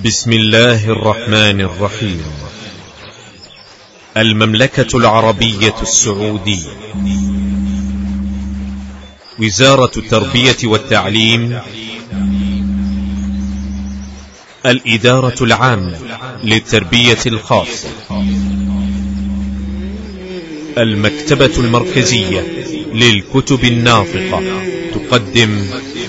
بسم الله الرحمن الرحيم. المملكة العربية السعودية، وزارة التربية والتعليم، الإدارة العامة للتربية الخاصة، المكتبة المركزية للكتب الناطقة تقدم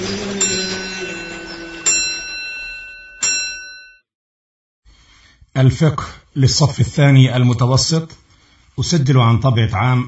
الفقه للصف الثاني المتوسط، أسجل عن طبعة عام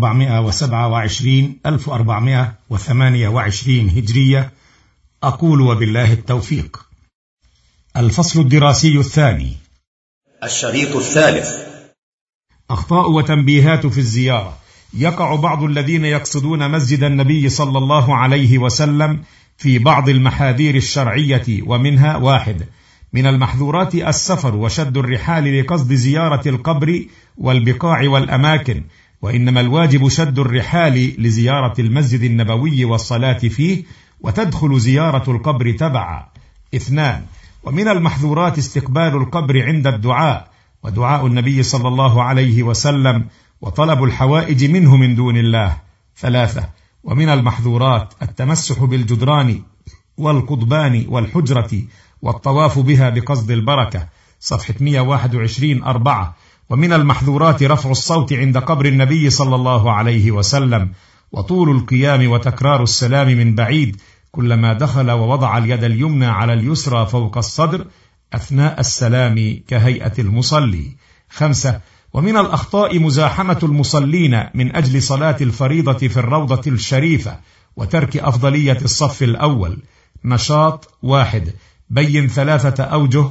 1427-1428 هجرية. أقول وبالله التوفيق. الفصل الدراسي الثاني. الشريط الثالث. أخطاء وتنبيهات في الزيارة. يقع بعض الذين يقصدون مسجد النبي صلى الله عليه وسلم في بعض المحاذير الشرعية، ومنها: 1. من المحظورات السفر وشد الرحال لقصد زيارة القبر والبقاع والأماكن، وإنما الواجب شد الرحال لزيارة المسجد النبوي والصلاة فيه، وتدخل زيارة القبر تبعا. 2. ومن المحظورات استقبال القبر عند الدعاء، ودعاء النبي صلى الله عليه وسلم، وطلب الحوائج منه من دون الله. 3. ومن المحظورات التمسح بالجدران والقضبان والحجرة والطواف بها بقصد البركة، صفحة 121. 4. ومن المحظورات رفع الصوت عند قبر النبي صلى الله عليه وسلم، وطول القيام وتكرار السلام من بعيد كلما دخل، ووضع اليد اليمنى على اليسرى فوق الصدر أثناء السلام كهيئة المصلي. 5. ومن الأخطاء مزاحمة المصلين من أجل صلاة الفريضة في الروضة الشريفة، وترك أفضلية الصف الأول. نشاط. 1. بين 3 أوجه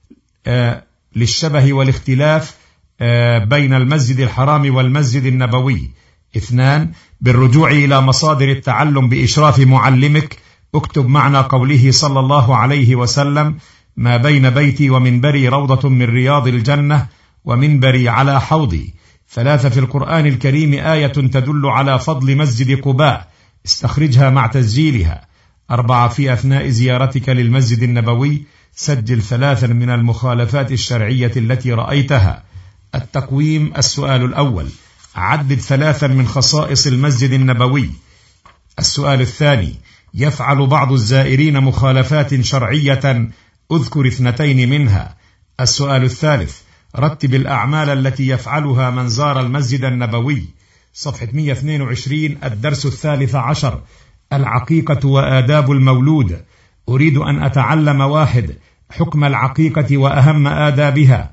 للشبه والاختلاف بين المسجد الحرام والمسجد النبوي. 2. بالرجوع إلى مصادر التعلم بإشراف معلمك. اكتب معنى قوله صلى الله عليه وسلم: ما بين بيتي ومنبري روضة من رياض الجنة، ومنبري على حوضي. 3. في القرآن الكريم آية تدل على فضل مسجد قباء، استخرجها مع تسجيلها. 4. في أثناء زيارتك للمسجد النبوي سجل 3 من المخالفات الشرعية التي رأيتها. التقويم. السؤال الأول: عدد 3 من خصائص المسجد النبوي. السؤال الثاني: يفعل بعض الزائرين مخالفات شرعية، أذكر 2 منها. السؤال الثالث: رتب الأعمال التي يفعلها من زار المسجد النبوي، صفحة 122. الدرس 13: العقيقة وآداب المولود. أريد أن أتعلم: 1. حكم العقيقة وأهم آدابها.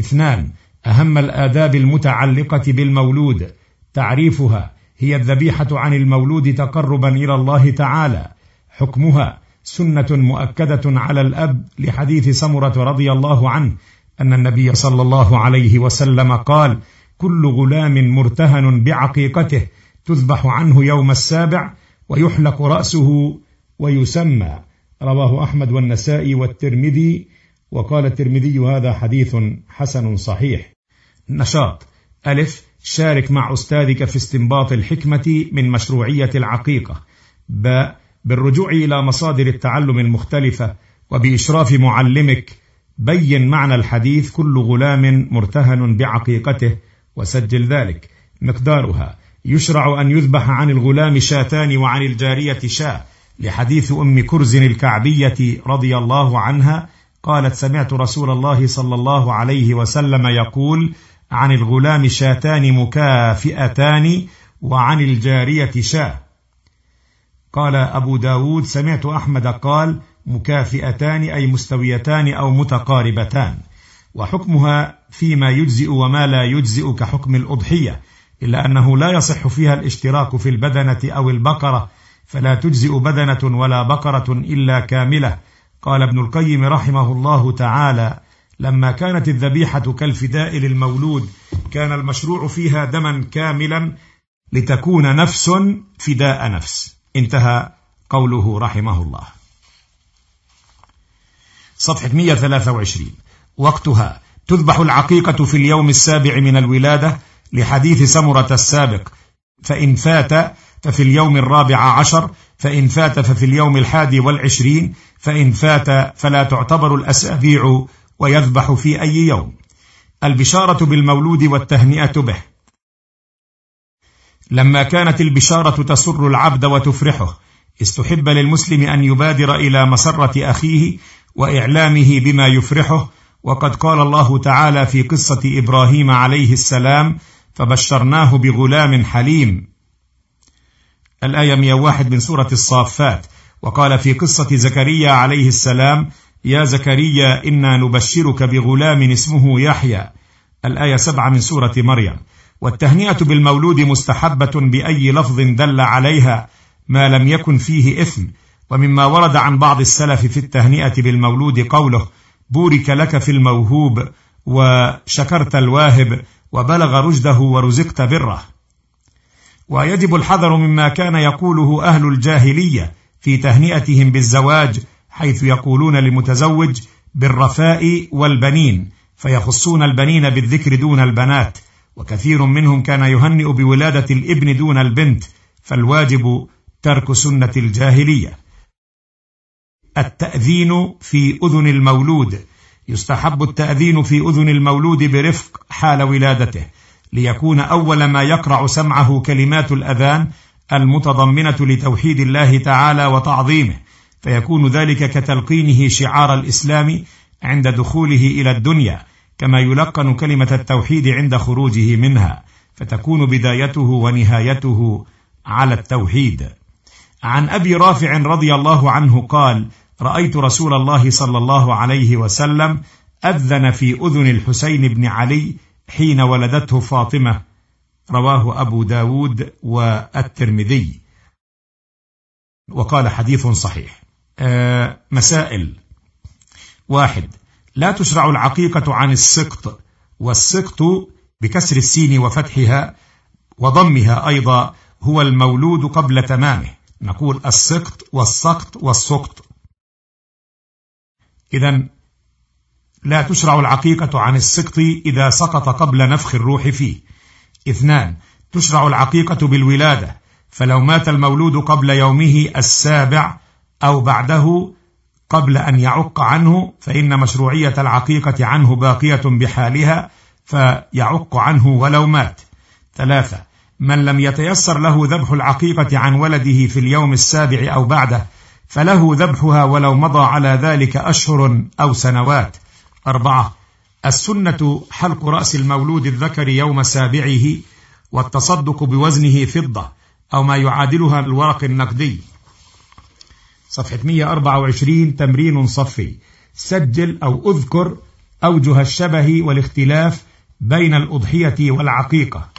2. أهم الآداب المتعلقة بالمولود. تعريفها: هي الذبيحة عن المولود تقربا إلى الله تعالى. حكمها: سنة مؤكدة على الأب، لحديث سمرة رضي الله عنه أن النبي صلى الله عليه وسلم قال: كل غلام مرتهن بعقيقته تذبح عنه يوم 7 ويحلق رأسه ويسمى. رواه أحمد والنسائي والترمذي، وقال الترمذي: هذا حديث حسن صحيح. نشاط. 1. شارك مع أستاذك في استنباط الحكمة من مشروعية العقيقة. ب. بالرجوع إلى مصادر التعلم المختلفة وبإشراف معلمك، بين معنى الحديث كل غلام مرتهن بعقيقته، وسجل ذلك. مقدارها: يشرع أن يذبح عن الغلام 2 وعن الجارية شاة، لحديث أم كرز الكعبية رضي الله عنها قالت: سمعت رسول الله صلى الله عليه وسلم يقول: عن الغلام 2 مكافئتان وعن الجارية شاة. قال أبو داود: سمعت أحمد قال: مكافئتان أي مستويتان أو متقاربتان. وحكمها فيما يجزئ وما لا يجزئ كحكم الأضحية، إلا أنه لا يصح فيها الاشتراك في البدنة أو البقرة، فلا تجزئ بدنة ولا بقرة إلا كاملة. قال ابن القيم رحمه الله تعالى: لما كانت الذبيحة كالفداء للمولود، كان المشروع فيها دما كاملا لتكون نفس فداء نفس. انتهى قوله رحمه الله. صفحة 123. وقتها: تذبح العقيقة في اليوم 7 من الولادة، لحديث سمرة السابق، فإن فات ففي اليوم 14، فإن فات ففي اليوم 21، فإن فات فلا تعتبر الأسابيع ويذبح في أي يوم. البشارة بالمولود والتهنئة به. لما كانت البشارة تسر العبد وتفرحه، استحب للمسلم أن يبادر إلى مسرة أخيه وإعلامه بما يفرحه، وقد قال الله تعالى في قصة إبراهيم عليه السلام: فبشرناه بغلام حليم، الآية 101 من سورة الصافات. وقال في قصة زكريا عليه السلام: يا زكريا إنا نبشرك بغلام اسمه يحيى، الآية 7 من سورة مريم. والتهنئة بالمولود مستحبة بأي لفظ دل عليها ما لم يكن فيه إثم. ومما ورد عن بعض السلف في التهنئة بالمولود قوله: بورك لك في الموهوب وشكرت الواهب وبلغ رشده ورزقت بره. ويجب الحذر مما كان يقوله أهل الجاهلية في تهنئتهم بالزواج، حيث يقولون للمتزوج بالرفاء والبنين، فيخصون البنين بالذكر دون البنات، وكثير منهم كان يهنئ بولادة الابن دون البنت، فالواجب ترك سنة الجاهلية. التأذين في أذن المولود. يستحب التأذين في أذن المولود برفق حال ولادته، ليكون أول ما يقرع سمعه كلمات الأذان المتضمنة لتوحيد الله تعالى وتعظيمه، فيكون ذلك كتلقينه شعار الإسلام عند دخوله إلى الدنيا، كما يلقن كلمة التوحيد عند خروجه منها، فتكون بدايته ونهايته على التوحيد. عن أبي رافع رضي الله عنه قال: رأيت رسول الله صلى الله عليه وسلم أذن في أذن الحسين بن علي حين ولدته فاطمة، رواه أبو داود والترمذي، وقال حديث صحيح. مسائل. 1. لا تشرع العقيقة عن السقط، والسقط بكسر السين وفتحها وضمها أيضا هو المولود قبل تمامه، نقول السقط والسقط والسقط. إذن لا تشرع العقيقة عن السقط إذا سقط قبل نفخ الروح فيه. 2. تشرع العقيقة بالولادة، فلو مات المولود قبل يومه 7 أو بعده قبل أن يعق عنه، فإن مشروعية العقيقة عنه باقية بحالها، فيعق عنه ولو مات. 3. من لم يتيسر له ذبح العقيقة عن ولده في اليوم 7 أو بعده، فله ذبحها ولو مضى على ذلك أشهر أو سنوات. 4. السنة حلق رأس المولود الذكر يوم 7 والتصدق بوزنه فضة أو ما يعادلها الورق النقدي. صفحة 124 تمرين صفي. سجل أو أذكر أوجه الشبه والاختلاف بين الأضحية والعقيقة.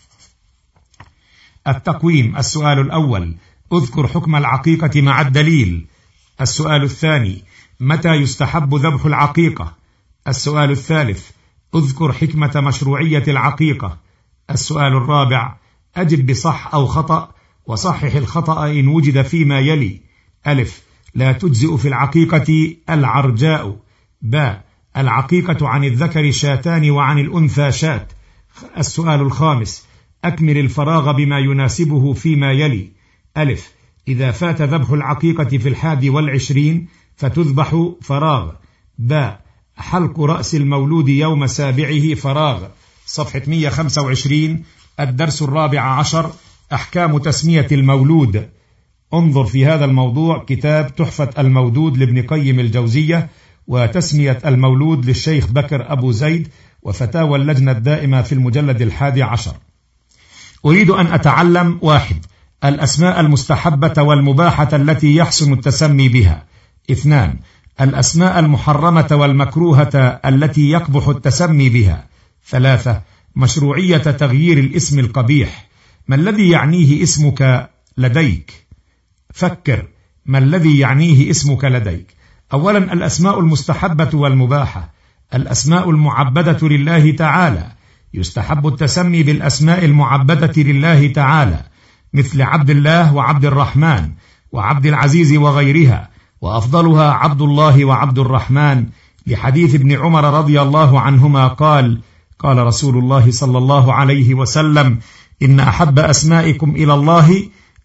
التقويم. السؤال الأول: أذكر حكم العقيقة مع الدليل. السؤال الثاني: متى يستحب ذبح العقيقة؟ السؤال الثالث: أذكر حكمة مشروعية العقيقة. السؤال الرابع: أجب بصح أو خطأ، وصحح الخطأ إن وجد فيما يلي: ألف: لا تجزئ في العقيقة العرجاء. ب: العقيقة عن الذكر شاتان وعن الأنثى شات. السؤال الخامس: أكمل الفراغ بما يناسبه فيما يلي: ألف: إذا فات ذبح العقيقة في 21 فتذبح فراغ. ب: حلق رأس المولود يوم 7 فراغ. صفحة 125 الدرس 14 أحكام تسمية المولود. انظر في هذا الموضوع كتاب تحفة المودود لابن قيم الجوزية، وتسمية المولود للشيخ بكر أبو زيد، وفتاوى اللجنة الدائمة في المجلد 11. أريد أن أتعلم: 1. الأسماء المستحبة والمباحة التي يحسن التسمي بها. 2. الأسماء المحرمة والمكروهة التي يقبح التسمي بها. 3. مشروعية تغيير الاسم القبيح. ما الذي يعنيه اسمك لديك؟ فكر، ما الذي يعنيه اسمك لديك؟ أولا، الأسماء المستحبة والمباحة. الأسماء المعبدة لله تعالى، يستحب التسمي بالأسماء المعبدة لله تعالى، مثل عبد الله وعبد الرحمن وعبد العزيز وغيرها، وأفضلها عبد الله وعبد الرحمن، لحديث ابن عمر رضي الله عنهما قال: قال رسول الله صلى الله عليه وسلم: إن أحب أسمائكم إلى الله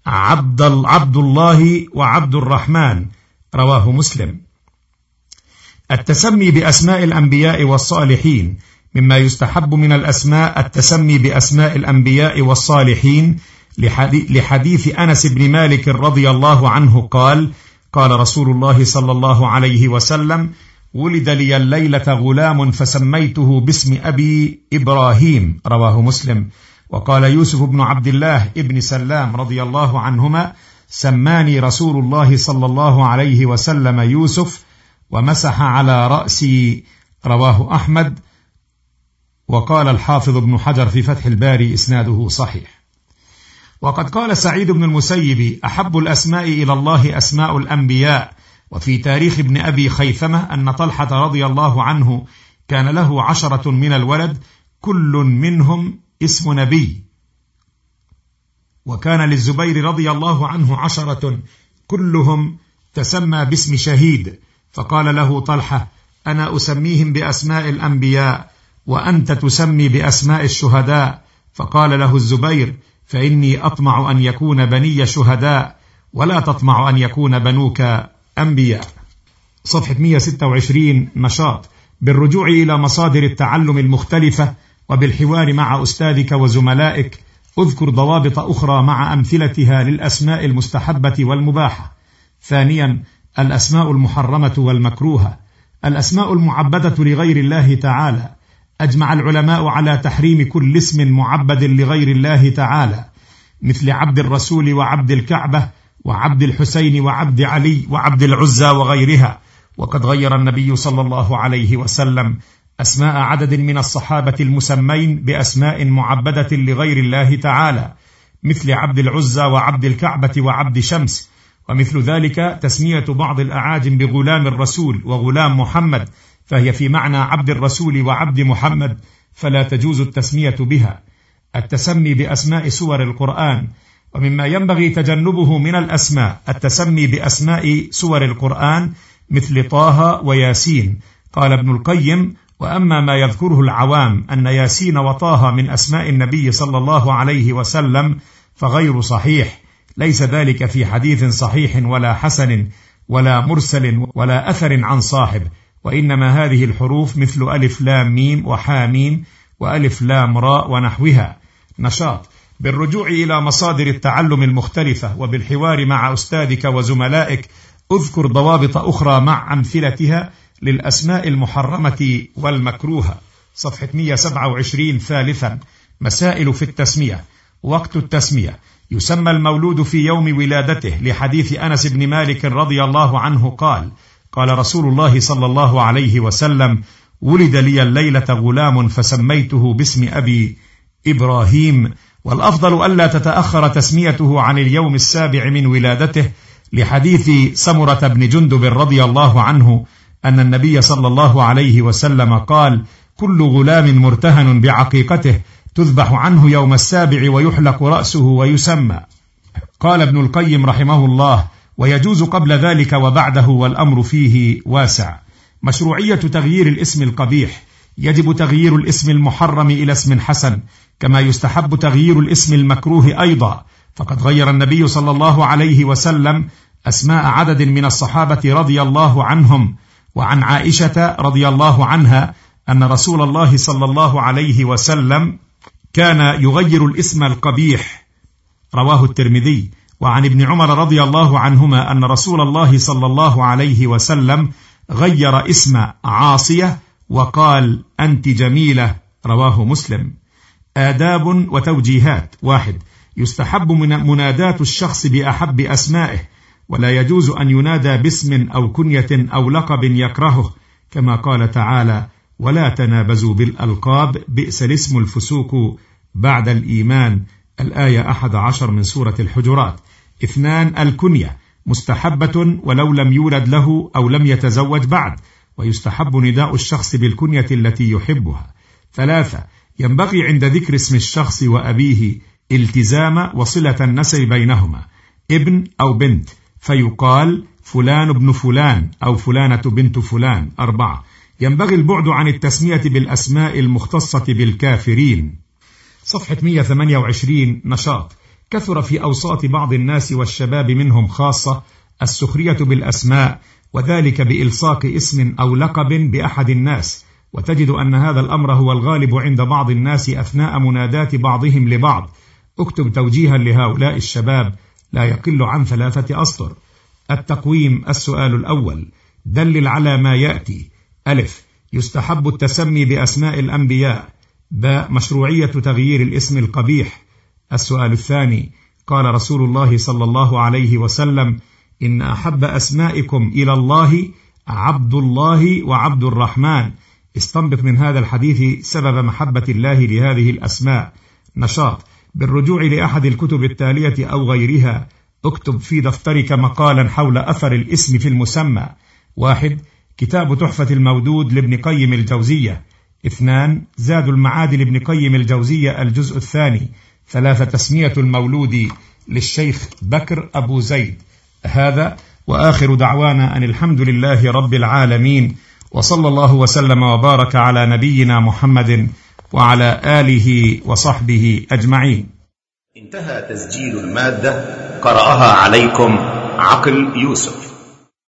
عبد الله وعبد الرحمن، رواه مسلم. التسمي بأسماء الأنبياء والصالحين. مما يستحب من الأسماء التسمي بأسماء الأنبياء والصالحين لحديث أنس بن مالك رضي الله عنه قال: قال رسول الله صلى الله عليه وسلم: ولد لي الليلة غلام فسميته باسم أبي إبراهيم، رواه مسلم. وقال يوسف بن عبد الله ابن سلام رضي الله عنهما: سماني رسول الله صلى الله عليه وسلم يوسف ومسح على رأسي، رواه أحمد. وقال الحافظ ابن حجر في فتح الباري: إسناده صحيح. وقد قال سعيد بن المسيب: أحب الأسماء إلى الله أسماء الأنبياء. وفي تاريخ ابن أبي خيثمة أن طلحة رضي الله عنه كان له 10 من الولد، كل منهم اسم نبي. وكان للزبير رضي الله عنه 10 كلهم تسمى باسم شهيد، فقال له طلحة: أنا أسميهم بأسماء الأنبياء وأنت تسمي بأسماء الشهداء. فقال له الزبير: فإني أطمع أن يكون بني شهداء ولا تطمع أن يكون بنوك أنبياء. صفحة 126. نشاط: بالرجوع إلى مصادر التعلم المختلفة وبالحوار مع أستاذك وزملائك، اذكر ضوابط أخرى مع أمثلتها للأسماء المستحبة والمباحة. ثانيا، الأسماء المحرمة والمكروهة. الأسماء المعبدة لغير الله تعالى. أجمع العلماء على تحريم كل اسم معبد لغير الله تعالى، مثل عبد الرسول وعبد الكعبة وعبد الحسين وعبد علي وعبد العزى وغيرها. وقد غير النبي صلى الله عليه وسلم أسماء عدد من الصحابة المسمين بأسماء معبدة لغير الله تعالى، مثل عبد العزى وعبد الكعبة وعبد شمس. ومثل ذلك تسمية بعض الأعاجم بغلام الرسول وغلام محمد، فهي في معنى عبد الرسول وعبد محمد، فلا تجوز التسمية بها. التسمي بأسماء سور القرآن. ومما ينبغي تجنبه من الأسماء التسمي بأسماء سور القرآن، مثل طه وياسين. قال ابن القيم: وأما ما يذكره العوام أن ياسين وطه من أسماء النبي صلى الله عليه وسلم فغير صحيح، ليس ذلك في حديث صحيح ولا حسن ولا مرسل ولا أثر عن صاحب، وإنما هذه الحروف مثل ألف لام ميم وحامين وألف لام راء ونحوها. نشاط: بالرجوع إلى مصادر التعلم المختلفة وبالحوار مع أستاذك وزملائك، اذكر ضوابط أخرى مع أمثلتها للأسماء المحرمة والمكروهة. صفحة 127. ثالثا، مسائل في التسمية. وقت التسمية: يسمى المولود في يوم ولادته، لحديث أنس بن مالك رضي الله عنه قال: قال رسول الله صلى الله عليه وسلم: ولد لي الليلة غلام فسميته باسم أبي إبراهيم. والأفضل ألا تتأخر تسميته عن اليوم 7 من ولادته، لحديث سمرة بن جندب رضي الله عنه أن النبي صلى الله عليه وسلم قال: كل غلام مرتهن بعقيقته تذبح عنه يوم 7 ويحلق رأسه ويسمى. قال ابن القيم رحمه الله: ويجوز قبل ذلك وبعده، والأمر فيه واسع. مشروعية تغيير الاسم القبيح: يجب تغيير الاسم المحرم إلى اسم حسن، كما يستحب تغيير الاسم المكروه أيضا، فقد غير النبي صلى الله عليه وسلم أسماء عدد من الصحابة رضي الله عنهم. وعن عائشة رضي الله عنها أن رسول الله صلى الله عليه وسلم كان يغير الاسم القبيح، رواه الترمذي. وعن ابن عمر رضي الله عنهما أن رسول الله صلى الله عليه وسلم غير اسم عاصية وقال: أنت جميلة، رواه مسلم. آداب وتوجيهات. 1. يستحب منادات الشخص بأحب أسمائه، ولا يجوز أن ينادى باسم أو كنية أو لقب يكرهه، كما قال تعالى: ولا تنابزوا بالألقاب بئس الاسم الفسوق بعد الإيمان، الآية 11 من سورة الحجرات. 2. الكنية مستحبة ولو لم يولد له أو لم يتزوج بعد، ويستحب نداء الشخص بالكنية التي يحبها. 3. ينبغي عند ذكر اسم الشخص وأبيه التزام وصلة النسب بينهما، ابن أو بنت، فيقال فلان ابن فلان أو فلانة بنت فلان. 4. ينبغي البعد عن التسمية بالأسماء المختصة بالكافرين. صفحة 128. نشاط: كثر في أوساط بعض الناس والشباب منهم خاصة السخرية بالأسماء، وذلك بإلصاق اسم أو لقب بأحد الناس، وتجد أن هذا الأمر هو الغالب عند بعض الناس أثناء منادات بعضهم لبعض. اكتب توجيها لهؤلاء الشباب لا يقل عن 3 أسطر. التقويم. السؤال الأول: دلل على ما يأتي. ألف: يستحب التسمي بأسماء الأنبياء. باء: مشروعية تغيير الاسم القبيح. السؤال الثاني: قال رسول الله صلى الله عليه وسلم: إن أحب أسمائكم إلى الله عبد الله وعبد الرحمن. استنبط من هذا الحديث سبب محبة الله لهذه الأسماء. نشاط: بالرجوع لأحد الكتب التالية أو غيرها. اكتب في دفترك مقالا حول أثر الاسم في المسمى. 1. كتاب تحفة المودود لابن قيم الجوزية. 2. زاد المعاد لابن قيم الجوزية الجزء الثاني. 3. تسمية المولود للشيخ بكر أبو زيد. هذا وآخر دعوانا أن الحمد لله رب العالمين، وصلى الله وسلم وبارك على نبينا محمد وعلى آله وصحبه أجمعين. انتهى تسجيل المادة. قرأها عليكم عقل يوسف.